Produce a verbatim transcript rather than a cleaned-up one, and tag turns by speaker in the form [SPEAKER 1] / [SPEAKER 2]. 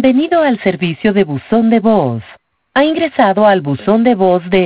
[SPEAKER 1] Bienvenido al servicio de buzón de voz. Ha ingresado al buzón de voz de